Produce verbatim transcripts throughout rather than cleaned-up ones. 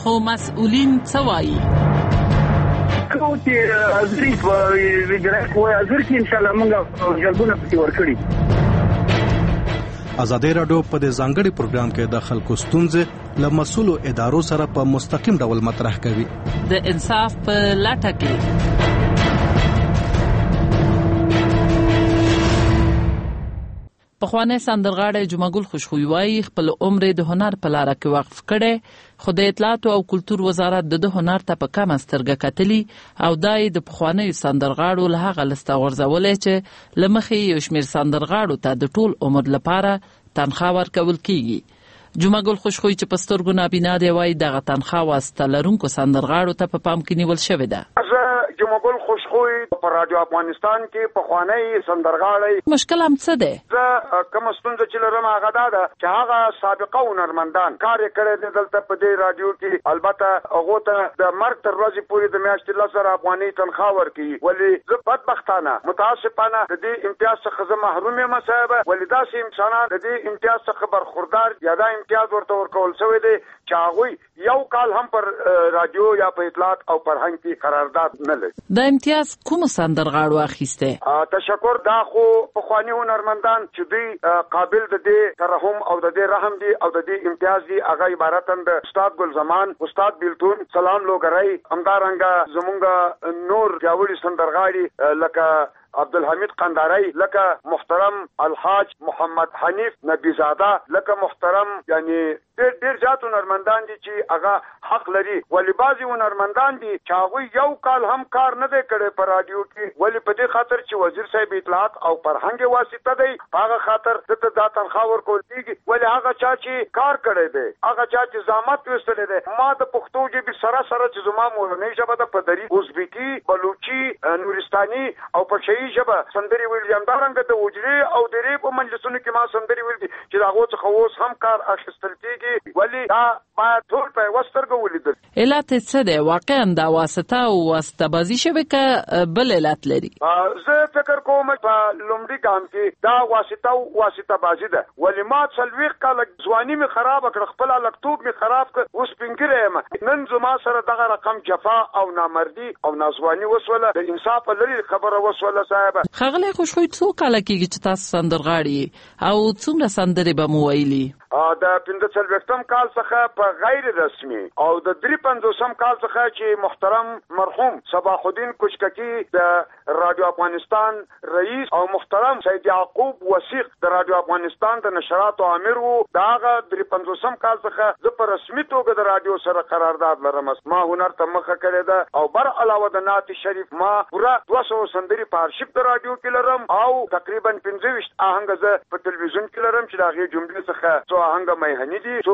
خو مسؤلین څه وایي؟ کو چې حاضرې په ویجرای کوی حاضر کې انشاءالله موږ جلبونه پسې ورکړي. ازادي راډیو په دې ځانګړي پروګرام کې د خلکو ستونزې له مسؤلو ادارو سره په مستقیم ډول مطرح کوي. د انصاف په لټه کې پخوانی سندرغاړی جمعګل خوشخوی وایي خپل عمر د هنر په لاره کې وقف کړي، خو د اطلاعات او کلتور وزارت د هنر ته په کمه سترګه کتلي او دای د پخوانی سندرغاړو له هغه لسته غورځولې چې لمخې یو شمېر سندرغاړو ته د ټول عمر لپاره تنخواه ورکول کیږي. جمعګل خوشخوی چې په سترګو نابینا دی وایي دغه تنخواه واسطه لرونکو سندرغاړو ته په پام کې نیول شوې ده. جمعګل خوشخوی په رادیو افغانستان کې پخوانی سندرغاړی مشکل هم څه دی؟ زه کوم ستونزه چې لرم هغه دا ده چې هغه سابقه هنرمندان کار یې کړی دی دلته په دې رادیو کې، البته هغو ته د مرګ تر ورځې پورې د میاشتې لس زره افغانۍ تنخواه ورکوي. ولې زه بدبختانه متاسفانه د دې امتیاز څخه زه محروم یم صاحبه. ولې داسې انسانان د دې امتیاز څخه برخوردار یا دا امتیاز ورته ورکول شوی دی چې هغوی یو کال هم پر رادیو یا په اطلاعات او فرهنګ کې قرارداد نه لري. د امتیاز کوم سندرغاړو اخیسته؟ تشکر. دا خو پخوانی هنرمندان چې دوی قابل د دې ترحم او د دې رحم دي او د دې امتیاز دي، هغه عبارتاً د استاد ګل زمان، استاد بیلتون، سلام لوګرای، همدارنګه زمونږ نور پیاوړي سندرغاړي لکه عبدالحمید قنداری، لکه محترم الحاج محمد حنیف نبیزاده، لکه محترم یعنی ډېر ډېر زیات هنرمندان دي چې هغه حق لري. ولې بعضې هنرمندان دي چې هغوی یو کال هم کار نه دی کړی په رادیو کې. ولې په دې خاطر چې وزیر صاحب اطلاعات او فرهنګ واسطه دی، په هغه خاطر دته دا تنخواه ورکول کېږي. ولې هغه چا چې کار کړی دی، هغه چا چې زحمت ویستلی دی. ما د پښتو ژبې سره سره چې زما مورنۍ ژبه ده په دري، ازبکي، بلوچي، نورستاني او پرشهي ژبه سندرې ویلي، همدارنګه د اجرې او درې په مجلسونو کې ما سندرې ویلي چې د هغو څخه اوس هم کار اخیستل کېږي. ولې دا باید ټول په یوه سترګه ولیدل. علت یې څه دی؟ واقعا دا واسطه او واسطه بازي شوې که بل علت لري؟ زه فکر کوم په لومړي ګام کې دا واسطه او واسطه بازي ده. ولې ما څلوېښت کاله ځواني مې خرابه کړه، خپل هلکتوب مې خراب کړ، اوس سپینګیری یم. نن زما سره دغه رقم جفا او نامردي او ناځواني وسوله، د انصاف لرې خبره وسوله صاحبه. ښاغلی خوشخوی څو کاله کېږي چې تاسو سندرغاړي او څومره سندرې به مو ویلي؟ د پنځه څلوېښتم کال څخه په غیر رسمي او د درې پنځوسم کال څخه چې محترم مرحوم صباح الدین کوچککی د رادیو افغانستان رئیس او محترم سید یعقوب وثیق د رادیو افغانستان د نشراتو امیر وو، د هغه درې پنځوسم کال څخه زه په رسمي توګه د رادیو سره قرارداد لرم. ما هنر ته مخه کړې ده او بر علاوه د نعت شریف ما پوره دوه سوه سندرې په ارشیف د رادیو کې لرم او تقریبا پنځه ویشت آهنګ زه په تلویزیون کې لرم چې د هغې جملې څخه آهنګ مېهني دي، څو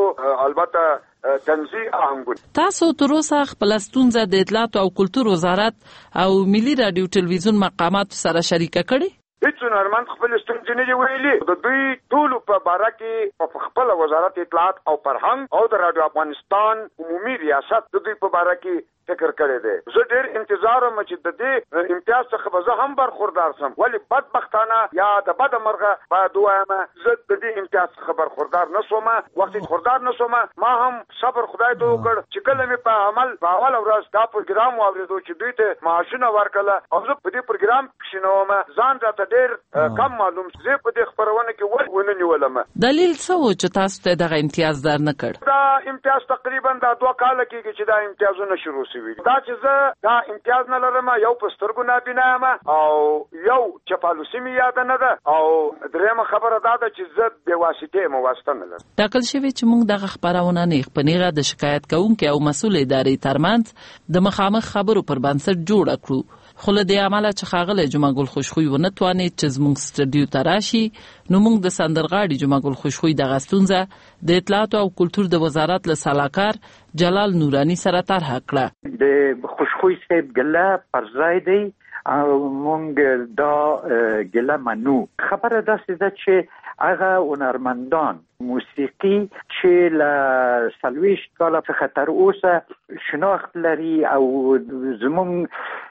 البته تنزی آهنګون. تاسو تر اوسه خپل ستونزه د اطلاعات او کلتور وزارت او ملي رادیو ټلویزیون مقامات سره شریکه کړي؟ هیڅ هنرمند خپل ستونزې نه دي ویلي. د دوی ټولو په باره کې په خپل وزارت اطلاعات او فرهنګ او د رادیو افغانستان عمومي ریاست د دوی په باره کې فکر کړی دی. زه ډېر انتظار وم چې د دې امتیاز څخه به زه هم برخوردار سم. ولې بدبختانه یا د بده مرغه باید ووایم زه د دې امتیاز څخه برخوردار نه شوم. وخت برخوردار نه شوم، ما هم صبر خدای ته وکړ چې کله مې په عمل په اوله ورځ دا پروګرام واورېدو چې دوی ته معاشونه ورکړله او زه په دې پروګرام کښې نه وم، ځان راته ډېر کم معلوم. زه په دې خپرونه کې ولې ونه نیولم؟ دلیل څه و چې تاسو ته دغه امتیاز در نه کړ؟ دا امتیاز تقریبا دا دوه کاله کېږي چې دا امتیازونه شروع شوي. دا چې زه دا امتیاز نه لرم، یو په سترګو نابینا یم او یو چپالوسي مې یاده نه ده او درېیمه خبره دا ده چې زه بې واسطې یم، واسطه نه لرم. ټاکل شوې چې موږ دغه خپرونه نیغ په نیغه د شکایت کوونکي او مسؤل ادارې ترمنځ د مخامخ خبرو پر بنسټ جوړه کړو. خو له دې امله چې ښاغلی جمعګل خوشخوی ونه توانېد چې زموږ سټډیو ته راشي، نو موږ د سندرغاړي جمعګل خوشخوی دغه ستونزه د اطلاعاتو او کلتور د وزارت له سلاکار جلال نورانی سره طرح کړه. د خوشخوی صاحب ګله پر ځای دی او موږ دا ګله منو. خبره داسې ده چې هغه هنرمندان موسیقي چې له څلوېښت کاله څخه تر اوسه شناخت لري او زموږ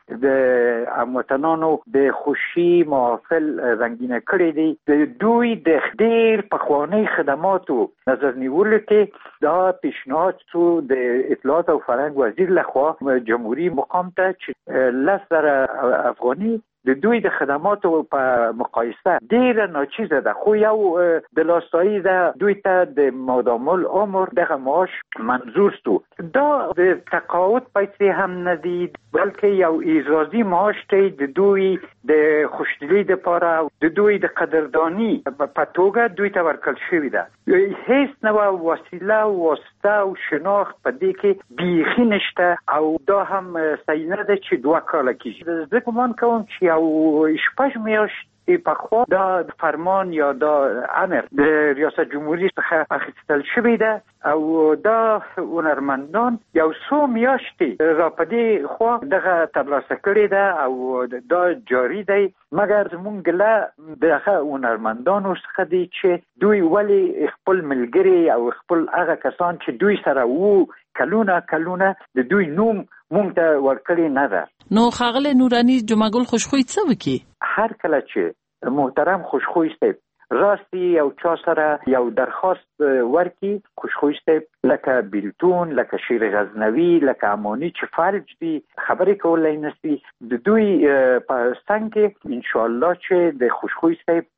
د هموطنانو د خوشي محافل رنګینه کړي دي. د دوی د ډېر پخواني خدماتو نظر نیولو کې دا پیشنهاد شو د اطلاعات او فرهنګ وزیر لخوا جمهوریت مقام ته چې لس زره افغاني د دوی د خدماتو په مقایسه ډیره ناچیزه ده، خو یو د لاسایی ده دوی ته د مادام العمر دغه معاش منظور شو. دا د تقاعد پیسې هم نه دي بلکې یو اعزازي معاش دی د دوی د خوشدلی لپاره د دوی د قدردانی په توګه دوی ته ورکړل شوې ده. هیڅ نوع وسیله واسطه او شناخت په دې کې بیخي نشته او دا هم صحیح نه ده چې دوه کاله کېږي. زه ګمان کوم چې او شپږ میاشتې پخوا دا فرمان یا دا امر د ریاست جمهوریت څخه اخیستل شوی ده او دا هنرمندان یو څو میاشتې را په دې خوا دغه ترلاسه کړې ده او دا جاری دی. مګر زمونږ له دغه هنرمندانو څخه دی چې دوی ولې خپل ملګري او خپل هغه کسان چې دوی سره وو کلونه کلونه د دوی نوم مونږ ته ورکړی نه ده. نو ښاغلی نوراني جمعه ګل خوشخوی څه وکړي؟ هر کله چې محترم خوشخوی صاحب راستی یو چا سره یو درخواست ورکی، خوشخوی صاحب لکه بیلتون، لکه شیر غزنوی، لکه امانی چې فلج دي خبرې کولای نشي، د دوی په څنګ کې ان شاء الله چې د خوشخوی صاحب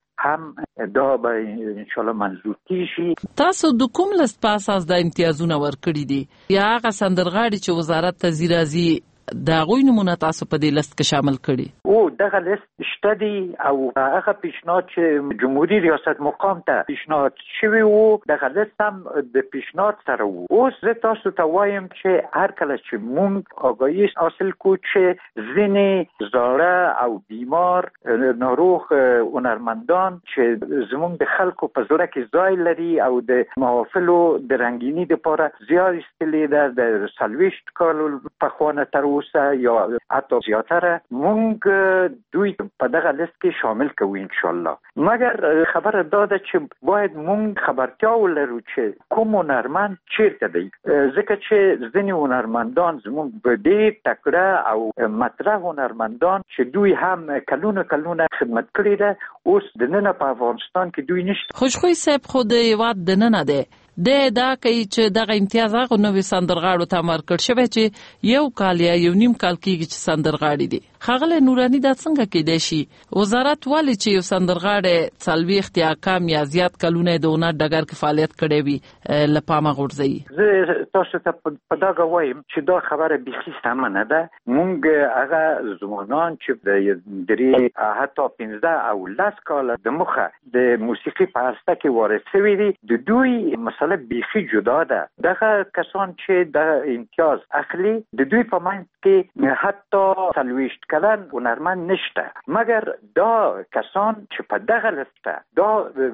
هم دا به ان شاء الله منظور کیږي. تاسو د کوم لست په اساس د امتیازونه ورکړي دي یا هغه سندرغاړي چې وزارت ته ځي راځي دا غوی نمونه تاسو په دې لست کې شامل کړي؟ او دغه لست شته دي او هغه پیشنهاد چې جمهوریت ریاست مقام ته پیشنهاد شوی وو دغه لست هم د پیشنهاد سره وو. اوس زه تاسو ته وایم چې هر کله چې مونږ آگاهی حاصل کو چې ځینې زاړه او بیمار ناروغ هنرمندان چې زمونږ د خلکو په زړه کې ځای لري او د محافلو د رنګینی لپاره زیار ایستلی ده د څلوېښت کالو پخوانه تر یا حتی زیاتره مونږ دوی په دغه لست کې شامل کوو ان شاء الله. مګر خبره دا ده چې باید مونږ خبرتیا ولرو چې کوم هنرمند چیرته دی، ځکه چې ځینې هنرمندان زمونږ په ډېر تکړه او مطرح هنرمندان چې دوی هم کلونه کلونه خدمت کړې ده اوس د نن په افغانستان کې دوی نشته. خوشخوی صاحب خو د هیواد د ننه دی د دا کوي چې دغه امتیاز هغه نوې سندرغاړو ته ورکړل شوی چې یو کال یا یو نیم کال کېږي چې سندرغاړي دي. ښاغلی نوراني دا څنګه کېدای شي وزارت ولې چې یو سندرغاړی څلوېښت یا کم یا زیات کلونه د هنر ډګر کې فعالیت کړی وي له پامه غورځوي؟ زه تاسو ته په دغه وایم چې دا خبره بیخي سمه نه ده. مونږ هغه زمانان چې د درې حتی پنځه او لس کاله د مخه د موسیقي په هسته کې وارد شوي دي د دوی مسله بیخي جدا ده. دغه کسان چې د امتیاز اخلي د دوی په منځ کې حتی څلوېښت کلن هنرمند نشته، مګر دا کسان چې په دغه لسته دا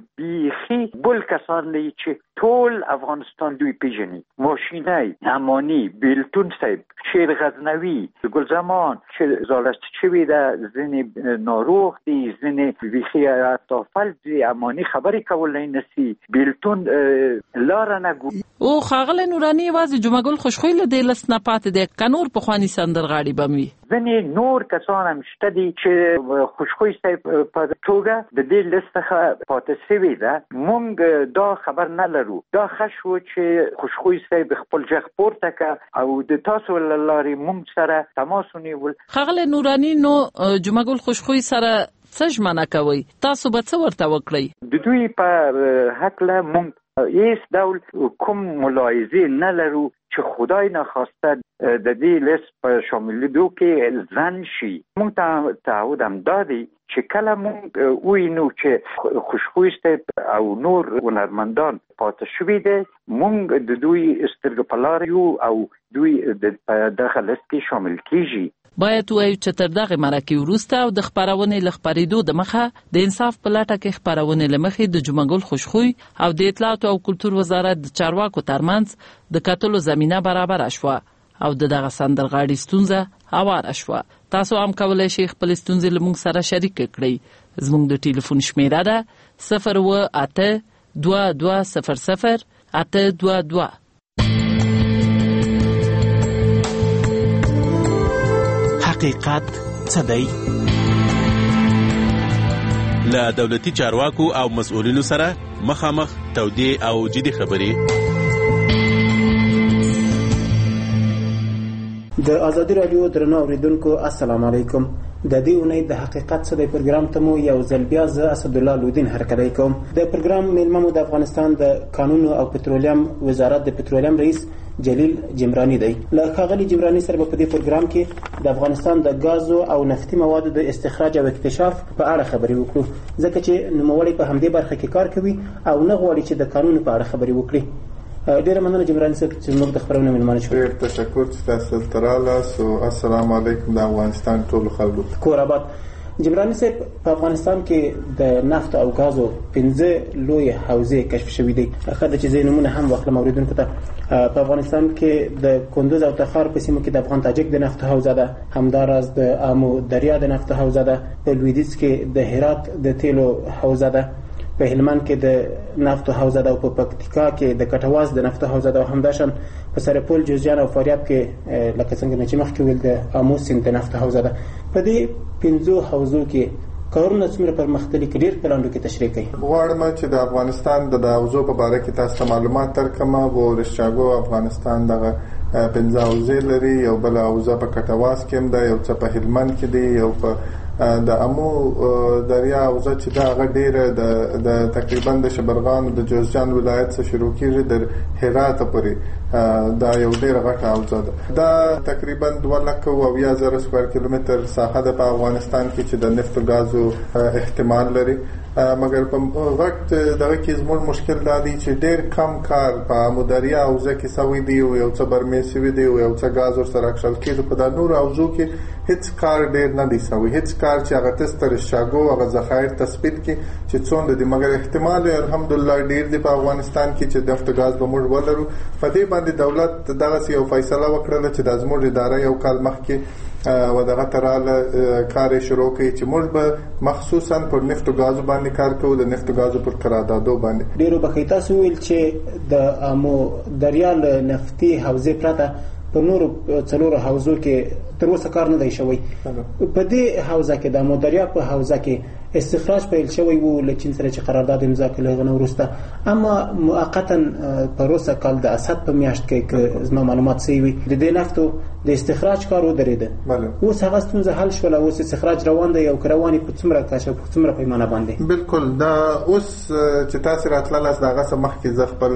بیخي بل کسان دي چې ټول افغانستان دوی پیژني. ماشینی، امانی، بیلتون صاحب، شیر غزنوی، ګلزمان چې زالست شوی ده، ځینې ناروغ دي، ځینې بیخي حتی فلج دي، امانی خبرې کولای نشي، بیلتون لاره نګو. او ښاغلی نوراني یوازې جمعه ګل خوشخوی له دې لست نه پاتې دی که نور پخواني سندرغاړي به وي؟ ځینې نور کسان هم شته دي چې خوشخوی صاحب په توګه د دې لست څخه پاتې شوي ده. مونږ دا خبر نه لرو. دا ښه شو چې خوشخوی صاحب خپل غږ پورته کړ او د تاسو له لارې مونږ سره تماس ونیول. ښاغلی نوراني نو جمعه ګل خوشخوی سره څه ژمنه کوئ؟ تاسو به څه ورته وکړئ؟ د دوی په هکله مونږ هیڅ ډول کوم ملاحظې نه لرو چې خدای نخواسته د دې لست په شاملېدو کې ځنډ شي. مونږ ته تعهد هم دا دی چې کله مونږ ووینو چې خوشخوی صاحب او نور هنرمندان پاتې شوي دي مونږ د دوی سترګې په لار یو او دوی په دغه لست کې شامل کیږي. باید وایو چې تر دغه مرکې وروسته او د خپرونې له خپرېدو د مخه د انصاف په لټه کې خپرونې له مخې د جمعه ګل خوشخوی او د اطلاعاتو او کلتور وزارت د چارواکو ترمنځ د کتلو زمینه برابره شوه او د دغه سندرغاړي ستونزه هواره شوه. تاسو هم کولی شئ خپل ستونزې له موږ سره شریک کړئ. زموږ د ټلیفون شمیره ده صفر اوه اته دوه دوه صفر صفر اته دوه دوه. حقیقت څه دی؟ له دولتي چارواکو او مسؤلینو سره مخامخ تودې او جدي خبرې. د ازادي راډیو درنو اوریدونکو السلام علیکم. د دې اونۍ د حقیقت څه دی پروګرام ته مو یو ځل بیا زه اسدالله لودین هرکلی کوم. د پروګرام میلمه مو د افغانستان د قانون او پترولیم وزارت د پترولیم رئیس جلیل جمرانی دی. له ښاغلي جمرانی سره به په دې پروګرام کې د افغانستان د ګازو او نفتي موادو د استخراج او اکتشاف په اړه خبرې وکړو، ځکه چې نوموړی په همدې برخه کې کار کوي او نه غواړي چې د قانون په اړه خبرې وکړي. ډیره مننه جمرانی صاحب چې موږ د خبرونې میلمانه شو. ډیر تشکر چې تاسو ته راغلاست. السلام علیکم د افغانستان ټولو خلکو. کور آباد. جمرانی صاحب، په افغانستان کې د نفت او غازو پنځه لوی حوزې کشف شوي دي. ښه ده چې زه نومونه هم واخلم اوریدونکو ته. په افغانستان کې د کندوز او تخار په سیمو کې د افغان تاجک د نفت حوزه ده، همداراز د آمو دریا د نفت حوزه ده، په لویدیځ کې د هرات د تیلو حوزه ده، په هلمند کې د نفتو حوزه ده، او په پکتیکا کې د کټواز د نفتو حوزه ده، او همداشان په سرپل، جوزجان او فاریاب کې لکه څنګه چې مخکې ویل د آمو سیند د نفتو حوزه ده. په دې پنځو حوزو کې کارونه څومره پرمختللي کې ډېر په لاندو کې تشریح کوي. غواړم چې د افغانستان د حوزو په باره کې تاسو ته معلومات درکړم. ورشچاګو افغانستان دغه پنځه حوزې لري. یو بل حوزه په کټواز کې هم ده، یو څه په هلمند کې دی، یو په د امو دریا حوزه چې دا هغه ډېره د تقریبا د شبرغان د جوزجان ولایت څخه شروع کېږي د هرات پورې. دا یو ډېره غټه حوزه ده. دا تقریبا دوه لکه او اویا زره سکویر کیلومتر ساحه ده په افغانستان کې چې د نفت او غازو احتمال لري. مګر په غټ دغه کې زموږ مشکل دا دی چې ډېر کم کار په امو دریا حوزه کې سوی دی، او یو څه برمې سوي دی، او یو څه غاز ورسره اکشل کېږي. په دا نور حوزو کې هیڅ کار ډېر نه دی سوی، هیڅ کار چې هغه تستر شاګو هغه ذخایر تثبیت کې چې څومره دي. مګر احتمال الحمدلله ډېر دی په افغانستان کې چې نفت غاز به موږ ولرو. په دې باندې دولت دغسې یو فیصله وکړله چې دا زموږ اداره یو کال مخکې و دغه تراله کار شروع کړي چې موږ به مخصوصا پر نفت او غازو باندې کار کوو، د نفت او غازو پر قراردادو باندې. ډیرو بخښئ، تاسو ویل چې د آمو دریا له نفتي حوزې پرته په نورو څلورو حوزو کې تر اوسه کار نه دی شوی. په دې حوزه کې د آمو دریا په حوزه کې استخراج پیل شوی وو له چین سره چې قرارداد امضا کړل هغه نه وروسته، اما موقتا په روسه کال د اسد په میاشت کې که زما معلومات صحیح وي د دې نفتو د استخراج کار ودرېده. اوس هغه ستونزه حل شوله، اوس استخراج روان دی او که روان یې په څومره کچه په څومره پیمانه باندې؟ بالکل. دا اوس چې تاسو راتللاست د هغه څه مخکې زه خپل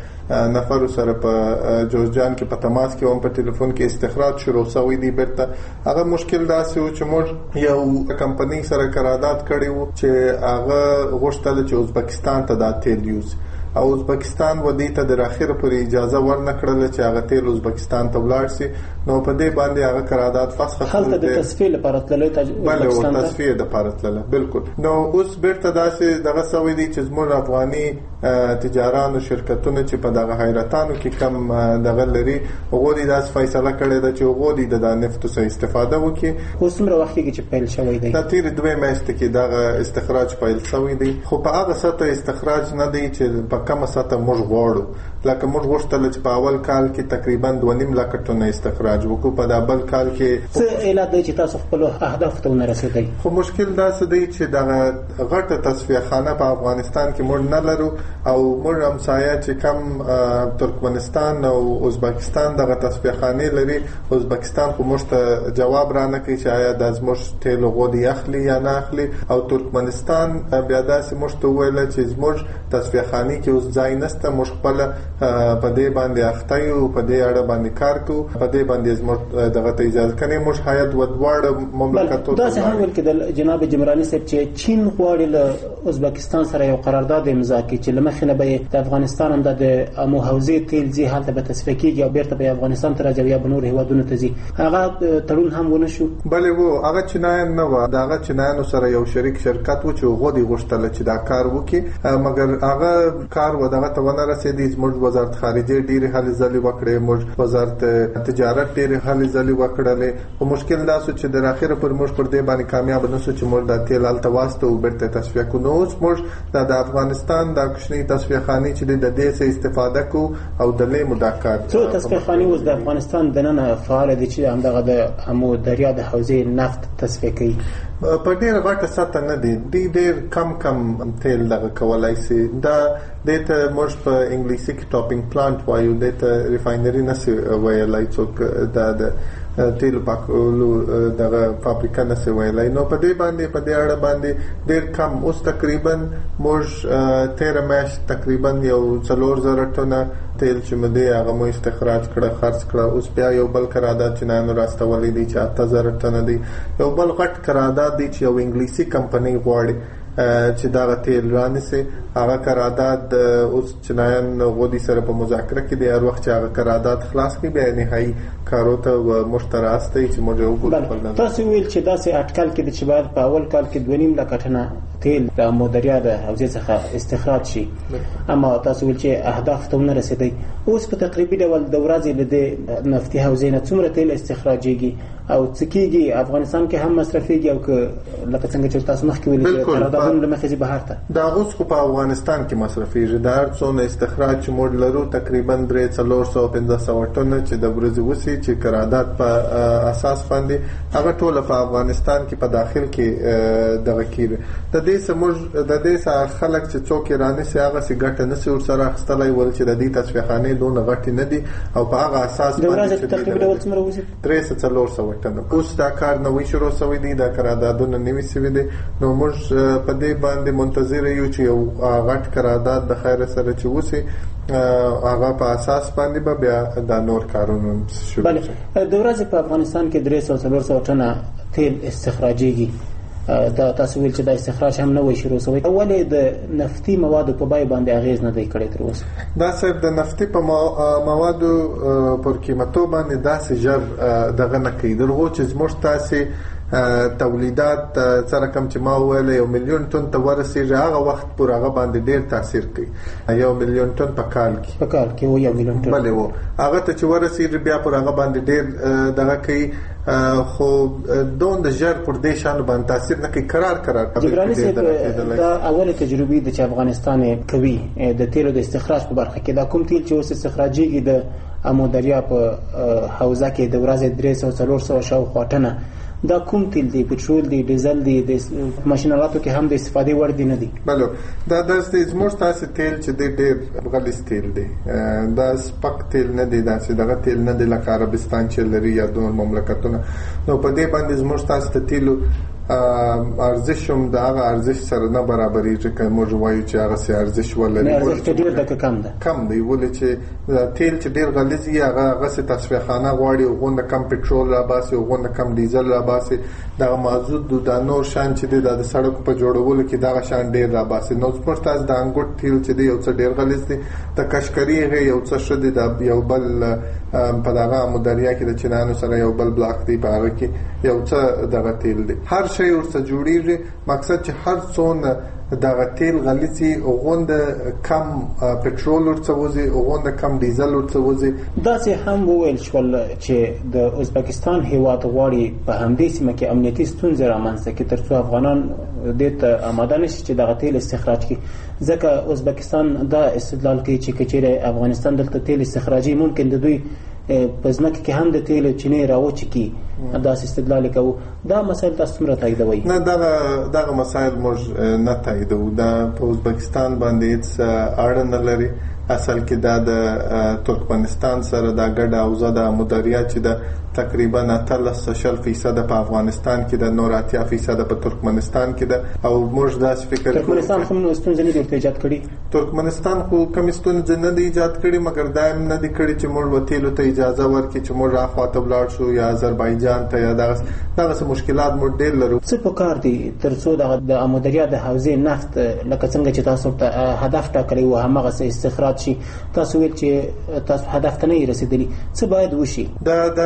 نفر سره په جوزجان کې په تماس کې هم په ټلیفون کې استخراج شروع شوی دی. بیرته هغه مشکل داسې و چې موږ یو کمپنۍ سره قرارداد کړی و چې هغه غوښتل چې ازبکستان ته دا تیل یوز، او ازبکستان و دې ته د اخر پورې اجازه ورنه کړل چې هغه تیل ازبکستان ته ولاړ شي. نو په دې باندې هغه قرارداد فسخ کړل. هلته د تصفیه لپاره تللی ازبکستان ته تصفیه لپاره تللی. بالکل. نو اوس بیرته داسې دغه سوی دی چې زموږ افغاني تجارانو شرکتونه چې په دغه حیرتانو کې کم دغه لري هغوی دې داسې فیصله کړې ده چې هغوی د نفتو څخه استفاده وکړي. اوس څومره وخت کېږي چې پیل شوی دی؟ دا تېرې دوې میاشتې کې دغه استخراج پیل شوی دی، خو په هغه سطح استخراج نه دی چې په کومه سطح موږ غواړو. لکه موږ غوښتل چې په اول کال کې تقریبا دوه نیم لکه ټنه استخراج وکړو، په بل کال کې څه علت دی چې تاسو خپل اهداف ته ونه رسیدئ؟ خو مشکل داسې دی چې دغه غټه تصفیه خانه په افغانستان کې موږ نه لرو، او موږ همسایه چې کم ترکمنستان او ازبکستان دغه تصفیه خانې لري. ازبکستان خو موږ ته جواب را نه کوي چې آیا د زموږ تیل غوډي اخلي یا نه اخلي، او ترکمنستان بیا داسې موږ ته وویل چې زموږ تصفیه خانې کې اوس ځای نشته، موږ خپل په دې باندې اخته یو، په دې اړه باندې کار کوو، په دې باندې زموږ دغه ته اجازه کني موږ حیات و دواړه مملکتونو. دا څه هم ویل کېدل جناب جمرانی صاحب چې چین غواړي له ازبکستان سره یو قرارداد امضا کړي چې له مخې نه به د افغانستان هم د آمو حوزې تیل ځي هلته به تصفیه کېږي او بیرته به افغانستان ته راځي یا به نور هېوادونو ته ځي. هغه تړون هم ونه شو؟ بلې و، هغه چینایان نه وه، د هغه چینایانو سره یو شریک شرکت و چې هغوی دې غوښتله چې دا کار وکړي، مګر هغه کار و دغه ته ونه رسېدی. زموږ وزارت خارجه ډېرې هلې ځلې وکړې، موږ وزارت تجارت ډېرې هلې ځلې وکړلې، خو مشکل دا سو چې د اخره پر موږ پر دې باندې کامیاب نه سو چې موږ د تیل هلته واستو او بیرته تصفیه کړو. نو اوس موږ د افغانستان د شنې تصفیه خانې چې د دې څخه استفاده کو او د لیمو دا کار څو تصفیه خانې اوس د افغانستان دننه فعال دي چې همدغه د امو دریا د حوزې نفت تصفیه کوي؟ په ډېره غټه سطحه نه دي، دوی ډېر کم کم تیل دغه کولی شي. دا دې ته موږ په انګلیسي کې ټاپینګ پلانټ وایو، دې ته ریفاینري نشي ویلی څوک، دا د تیلو پاکولو دغه فابریکه نشي ویلی. نو په دې باندې په دې اړه باندې ډېر کم اوس تقریبا موږ تېره میاشت تقریبا یو څلور زره ټنه تیل چې مو دی هغه مو استخراج کړه، خرڅ کړه. اوس بیا یو بل قرارداد چینایانو راستولی دی چې اته زره ټنه دی. یو بل غټ قرارداد دی چې یو انګلیسي کمپنۍ غواړي چې دغه تیل رانیسي. هغه قرارداد اوس چینایان غودي سره په مذاکره کې دی. هر وخت چې هغه قرارداد خلاص کړي بیا نهایي کارو ته مشتراسته چې موږ وګورو. تاسو ویل چې داسې اټکل کې چې باید په اول کال کې دوه نیم لکه ټنه تیل د امو دریا د حوزې څخه استخراج شي، اما تاسو ویل چې اهداف ته ونه رسیدئ. اوس په تقریبي ډول د ورځې له دې نفتي حوزې نه څومره تیل استخراجېږي او څه کېږي؟ افغانستان کې هم مصرفېږي او که لکه څنګه چې تاسو مخکې ویلي چې قراردادونه له مخې ځي بهر ته؟ دا اوس خو په افغانستان کې مصرفېږي. د هر څونه استخراج چې موږ لرو تقریبا درې څلور سوه پنځه سوه ټنه چې د ورځې وسي چې قرارداد په اساس باندې هغه ټوله په افغانستان کې په داخل کې دغه کېږي. د دې څه موږ د دې څخه خلک چې څوک یې رانیسي هغسې ګټه نشي ورسره اخیستلی، ول چې د دې تصفیه خانې دونه غټې نه دي او په هغه اساس د ورځې په تقریبي ډول څومره وځي؟ درې سوه څلور سوه ټنه. اوس دا کار نوی شروع شوی دی، دا قراردادونه نوي شوي دي. نو موږ په دې باندې منتظر یو چې یو غټ قرارداد د خیر سره چې وسي هغه په اساس باندې به بیا دا نور کارونه شروع شي. د ورځې په افغانستان کې درې سوه څلور سوه ټنه تیل استخراجېږي. دا تاسو ویل چې دا استخراج هم نه وای شروع شوی. ولې د نفتي موادو په بیه باندې اغیز نه دی کړی تر اوسه؟ دا صرف د نفتي په موادو پر قیمتو باندې داسې ژر دغه نه کوي. د هغو چې زموږ تاسې تولیدات سره کم چې ما وویل یو میلیون ټن ته ورسېږي هغه وخت پورې هغه باندې ډېر تاثیر کوي. یو میلیون ټن په کال کې په کال کې و یو میلیون ټن بلې و هغه ته چې ورسېږي بیا پر هغه باندې ډېر دغه کوي، خو دون د ژر پر دې شانو باندې تاثیر نه کوي. قرار قرار جبراني صاحب دا اولې تجربې د چې افغانستان کوي د تیلو د استخراج په برخه کې، دا کوم تیل چې اوس استخراجېږي د امو دریا په حوزه کې د ورځې درې سوه څلور سوه شاوخوا ټنه، دا کوم تیل دی؟ پټرول دی، ډیزل دی، د ماشینالاتو کې هم د استفادې وړ دی نه دی؟ بلو دا داسې زموږ تاسې تیل چې دی ډېر غلیظ تیل دی، دا سپک تیل نه دی، داسې دغه تیل نه دی لکه عربستان چې لري یا نور مملکتونه. نو په دې باندې زموږ تاسې ته تیلو ارزش هم د هغه ارزش سره نه برابرېږي که موږ وایو چې هغسې ارزش ولري. ارزش ډېر ده که کم ده؟ کم دی، ولې چې تیل چې ډېر غلیظ وي هغه هغسې تصفیه خانه غواړي، هغونه کم پټرول راباسي، هغونه کم ډیزل راباسي، دغه مازوت دا نور شان چې دی دا د سړکو په جوړولو کې دغه شان ډېر راباسي. نو زموږ تاسې د انګوټ تیل چې دی یو څه ډېر غلیظ دی، د کشکري هغې یو څه ښه دی، د یو بل په دغه امو دریا کې د چینایانو سره یو بل بلاک دی، په هغه کې یو څه دغه تیل دی. هر شی ورڅه جوړېږي، مقصد چې هر څونه دغه تیل غلیظي هغومره کم پټرول ورڅه وځي، هغومره کم ډیزل ورڅه وځي. داسې هم وویل شول چې د ازبکستان هېواد غواړي په همدې سیمه کې امنیتي ستونزې رامنځته کړي تر څو افغانان دې ته آماده نه شي چې دغه تیل استخراج کړي. ځکه ازبکستان دا استدلال کوي چې که چېرې افغانستان دلته تیل استخراجي ممکن د دوی په ځمکه کې هم د تیلو چینې راوچکي، داسې استدلال کوو. دا مسایل تاسو څومره تاییدوئ؟ نه دغه دغه مسایل موږ نه تاییدوو. دا په ازبکستان باندې هېڅ اړه نه لري. اصل کې دا د ترکمنستان سره دا ګډه حوزه د امو دریا چې ده تقریبا اتلس شل فیصده په افغانستان کې ده، نور اتیا فیصده په ترکمنستان کې ده. او موږ داسې فکر کوو ترکمنستان خو ستونزې نه دي ورته ایجاد کړي. ترکمنستان خو کومې ستونزې نه دي ایجاد کړي، مګر دا هم نه دي کړي چې موږ به تیلو ته اجازه ورکړي چې موږ راخواته ولاړ شو یا آذربایجان ته یا دغسې دغسې مشکلات موږ ډېر لرو. څه پکار دي تر څو د امو دریا د حوزې نفت لکه څنګه چې تاسو ته هدف ټاکلی و همغسې استخراج شي؟ تاسو ویل چې تاسو هدف ته نه یې رسېدلي، څه باید وشي؟ دا داسې دی چې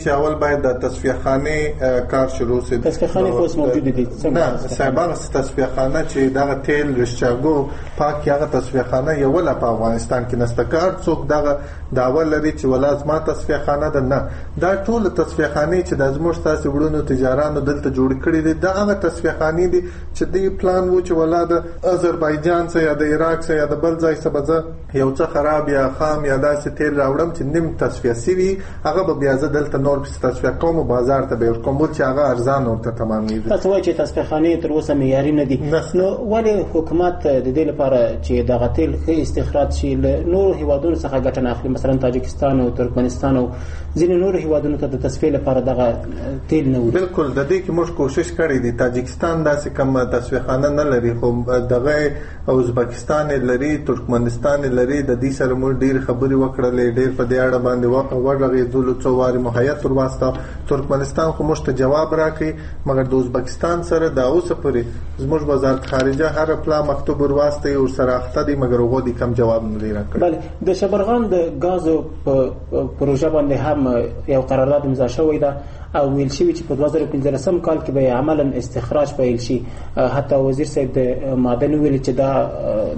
چې اول باید د تصفیه خانه کار شروع شي. تصفیه خانه خو موجوده دي نه صاحبان تصفیه خانه چې دغه تیل رشچاګو پاک هغه تصفیه خانه یو ولا په افغانستان کې نسته. کار څوک دغه داوا لري چې ولازم ما تصفیه خانه ده، نه دا ټول تصفیه خانه چې د زموږ تاسو وړونو تجارانو دلته جوړ کړي دي دا هغه تصفیه خانه دي چې دی پلان وو چې ولاده آذربایجان څخه یا د عراق څخه یا د بل ځای څخه بځه یو څه خراب یا خام یا داسې تیل راوړم چې نیم تصفیه سوي هغه به بیا زه دلته نور په تصفیه کوم بازار ته به ورکوم چې هغه ارزان ورته تمامېږي. تاسو وایئ چې تصفیه خانې تر اوسه معیاري نه دي، نو ولې حکومت د دې لپاره چې دغه تیل ښه استخراج شي له نورو هیوادونو څخه ګټه نه اخلي؟ مثلا تاجکستان او ترکمنستان او ځینې نورو هیوادونو ته د تصفیه لپاره دغه تیل نه وړي. بالکل د دې کې موږ کوشش کړې دي. تاجکستان داسې کوم تصفیه خانه نه لري، خو دغه ازبکستان لري، ترکمنستان لري. د دې سره موږ ډېر خبرې وکړلې، ډېر په دې اړه باندې ورغېدلو، څو وارې مو هیات ورواستاو. ترکمنستان خو موږ ته جواب راکړي، مګر د ازبکستان سره دا اوسه پورې زموږ وزارت خارجه هر پلا مکتوب ورواستي او سره اخته دي، مګر هغه دې کم جواب نه لري راکړي. بله د شبرغان د غازو په پروژه باندې هم یو قرارداد امضا شوی ده او ویل شوی چې په دوه زره پنځلسم کال کې به عملاً استخراج پیل شي. حتی وزیر صاحب د معدن ویل چې دا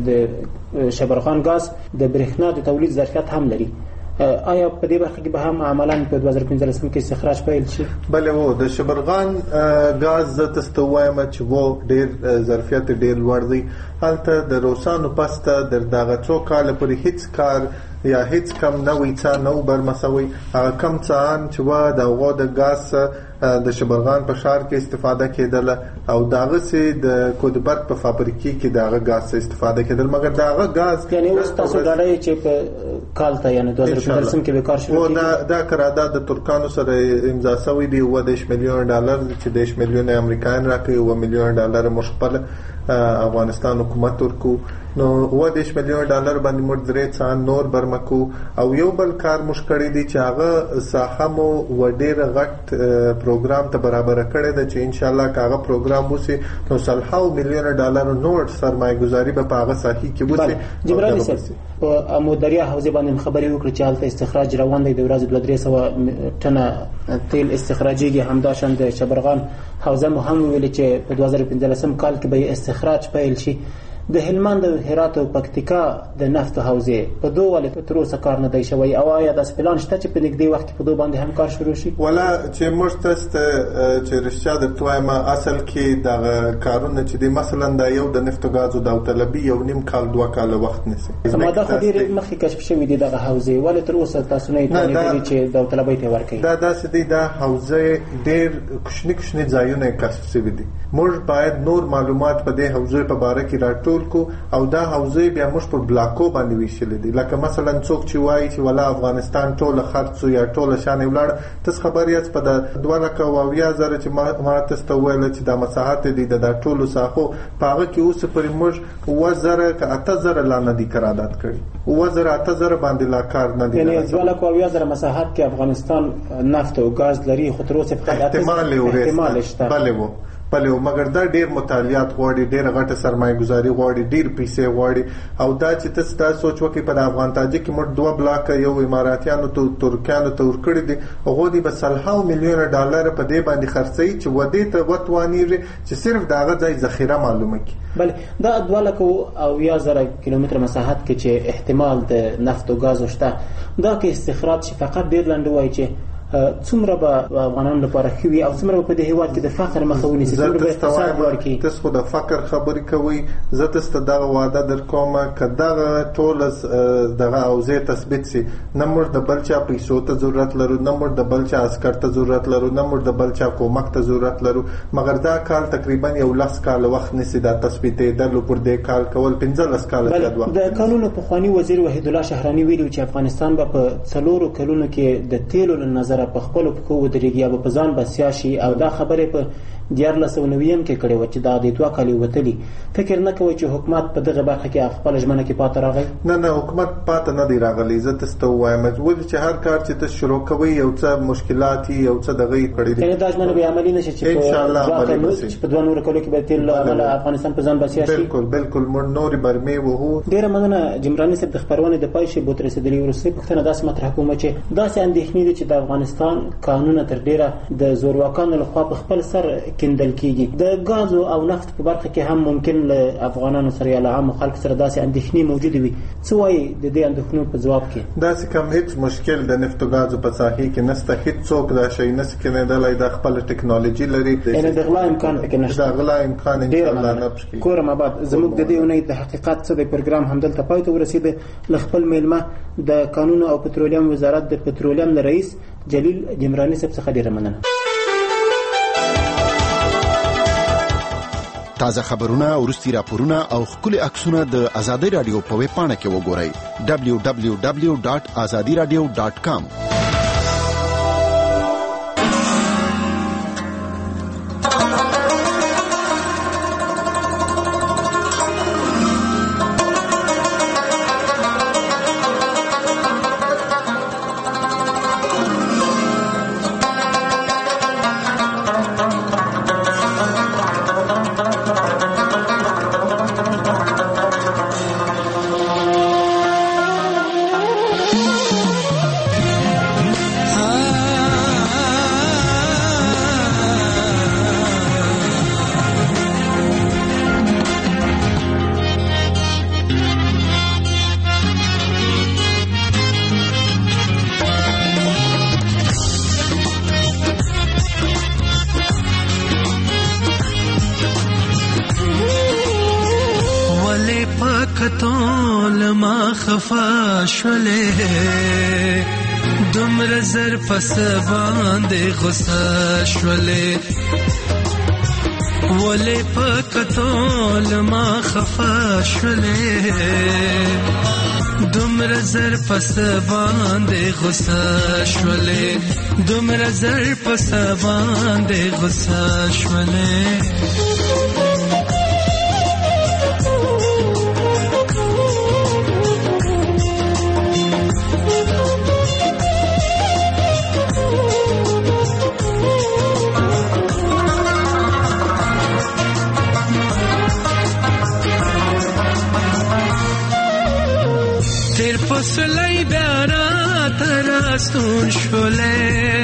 د شبرغان غاز د برېښنا د تولید ظرفیت هم لري. آیا په دې برخه کې به هم عملاً په دوه زره پنځلسم کې استخراج پیل شي؟ بله و د شبرغان غاز زه تاسو وایم چې و ډېر ظرفیت ډېر لوړ دی. هلته د روسانو پسته در دغه څو کاله پورې هیڅ کار یا هیڅ کم نوې څه نو برمسوي. هغه کم څه چې و د هغو د غاز د شبرغان په ښار کې استفاده کېدله او دغه سي د کودبرګ په فابریکې کې دغه غاز استفاده کېدل، مګر دغه غاز یعنی اوس تاسو غواړئ چې په کال ته یعنی دوه زره پنځلسم کې به کار شروع کړي. دا دا قرارداد د ترکانو سره امضا شوی دی. اووه دېرش میلیون ډالر چې دېرش میلیون امریکایان راکوي، اووه میلیون ډالر موږ خپل افغانستان حکومت ورکو. نو اووه دېرش میلیون ډالر باندې موږ درې څه نور برمکو. او یو بل کار موږ کړی دی چې هغه ساحه مو و ډېر غټ پروګرام ته برابر کړی ده چې ان شاء الله که هغه پروګرام وسی نو سلهاو میلیون ډالر نور سرمایه گذاري به په هغه ساحې کې وسی. جبراني صاحب په امودریا حوزه باندې خبرې وکړه چې هلته استخراج روان دی، د ورځې دوه درې سوه ټنه تیل استخراجېږي. همداشان د شبرغان حوزه مو هم ویلي چې په دوه زره پنځلسم کال کې به استخراج پیل شي. د هلمند او هرات او پکتیکا د نفت حوزې په دوه ولې تر اوسه کار نه دی شوی، او آیا داسې پلان شته چې په نږدې وخت کې په دوه باندې هم کار شروع شي؟ ولا چې موږ تاسو ته چې رښتیا درته وایم اصل کې دغه کارونه چې دی مثلا د یو د نفت او غازو داوطلبي یو نیم کال دوه کال وخت نیسي. ما دا خو ډېرې مخکې کشف شوي دي دغه حوزې، ولې تر اوسه تاسو نه یې توانېدلي چې داوطلبۍ ته ورکوي؟ دا داسې دی دا حوزې ډېر کوچني کوچني ځایونه یې کشف شوي دي. موږ باید نور معلومات په دې حوزې په باره کې راټول کو او دا حوزې بیا موږ پر بلاکو باندې ویشلې دي. لکه مثلا څوک چې وایي چې ولا افغانستان ټوله خرڅ یا ټوله شان ولاړ، تاسو خبر یاست په دوه لکه او اویا زره چې ما تاسو ته ویل چې دا مساحت دي د ټولو ساحو په هغه کې اوس پرې موږ اووه زره که اته زره لا نه دي قرارداد کړي. اووه زره اته زره باندې لا کار نه دي. یعنې دوه لکه او اویا زره مساحت کې افغانستان نفت او ګاز لري، خو تر اوسه فقط احتمال شته. بله و بله مګر دا ډیر مطالعات غواړي، ډیر غټه سرمایه گذاري غواړي، ډیر پیسې غواړي. او دا چې تاسو دا سوچ وکړئ په افغان تاجک کې موږ دوه بلاک یو اماراتیانو ته ترکیانو ته ورکړي دي، هغه دی به سلهاو میلیون ډالر په دې باندې خرڅي چې ودې ته وتوانیږي چې صرف داغه ځای ذخیره معلومه کی. بله دا دوه لکه او اویا زره کیلومتر مساحت کې چې احتمال د نفت او غاز شته، دا کې استخراج شي فقط ډیر لنډ وای چې څومره به افغانانو لپاره ښه وي او څومره به په دې هېواد کې د فقر مخه ونیسي، څومره به اقتصاد لوړ کړي. تاسو خو د فقر خبرې کوئ، زه تاسو ته دغه وعده در کوم که دغه ټوله دغه اوضاع تثبیت سي، نه موږ د بل چا پیسو ته ضرورت لرو، نه موږ د بل چا عسکر ته ضرورت لرو، نه موږ د بل چا کومک ته ضرورت لرو. مګر دا کال تقریبا یو لس کال وخت نیسي دا تثبیتېدلو پر دې کال کول پنځلس کاله زیات وخت. د کانونو پخواني وزیر وحید الله شهراني ویلي چې افغانستان به په څلورو کلونو کې د تیلو له نظره په خپلو پښو ودرېږي یا به په ځان بسیا شي، او دا خبرې په دیارلس سوه نویم کې کړې وه چې دا د دوه کالې وتلي. فکر نه کوئ چې حکومت په دغه برخه کې خپله ژمنه کې پاته راغی؟ نه نه حکومت پاته نه دی راغلی. زه تاسو ته ووایم ولې چې هر کار چې تاسو شروع کوئ یو څه مشکلات یو څه دغه یې کړي دي، یعنې دا ژمنه به عملي نه شي چې په دوه نورو کلو کې به تیل افغانستان په ځان بسیا شي؟ بالکل بالکل موږ نورې برمې وهو. ډېره مننه جمراني صاحب د خپرونې د پای شي بوت رسېدلي. وروستۍ پوښتنه داسې مطرح کوم چې داسې اندېښنې دي چې د افغانستان افغانستان قانون تر ډیره د زورواکانو لخوا په خپل سر کیندل کیږي. د غازو او نفت په برخه کې هم ممکن له افغانانو سره یا له عامو خلکو سره داسې اندېښنې موجودې وي. څه وایي د دې اندېښنو په ځواب کې؟ داسې کوم هیڅ مشکل د نفت او غازو په ساحې کې نشته. هیڅوک دا شی نشي کېدلی. دا خپل ټیکنالوژي لري، یعنې د غلا امکان پکې نشته. د غلا امکان ان شاء الله نه پکې. کورم آباد زموږ د دې اونۍ د حقیقت څه د پروګرام همدلته پای ته ورسېده. له خپل میلمه د قانون او پترولیم وزارت د پترولیم رئیس جلیل جمرانی صاحب څخه ډیره مننه. تازه خبرونه، ورستي راپورونه او خولي عکسونه د آزادۍ رادیو په ویب پاڼه کې وګورئ دبلیو دبلیو دبلیو ډاټ آزادي رادیو ډاټ کام. دومره زر پس باندې غصه شولې ولې په کتول ما خفه شولې دومره زر پس باندې غصه شولې دومره زر پس باندې غصه شولې سلای بیارا ترستون شوله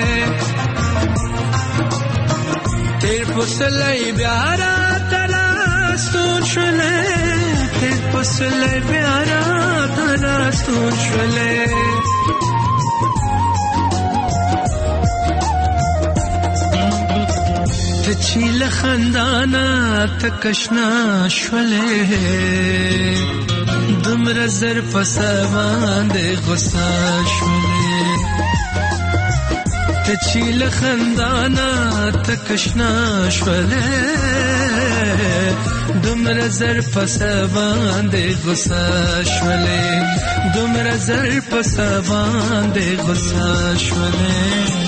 تیر پسلای بیارا ترستون شوله تیر پسلای بیارا ترستون شوله تچیل خندانا تکشنا شوله دومره زر پس باندې غصه شولې ته چې له خندانه تکشنا شولې دومره زر پس باندې غصه شولې دومره زر پس باندې غصه شولې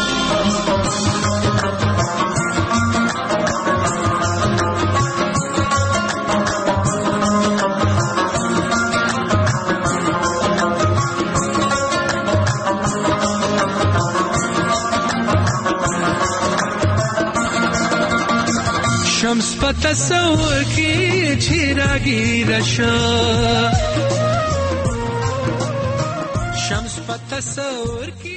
شمس په تصور کې چې راګیر شو شمس په تصور کې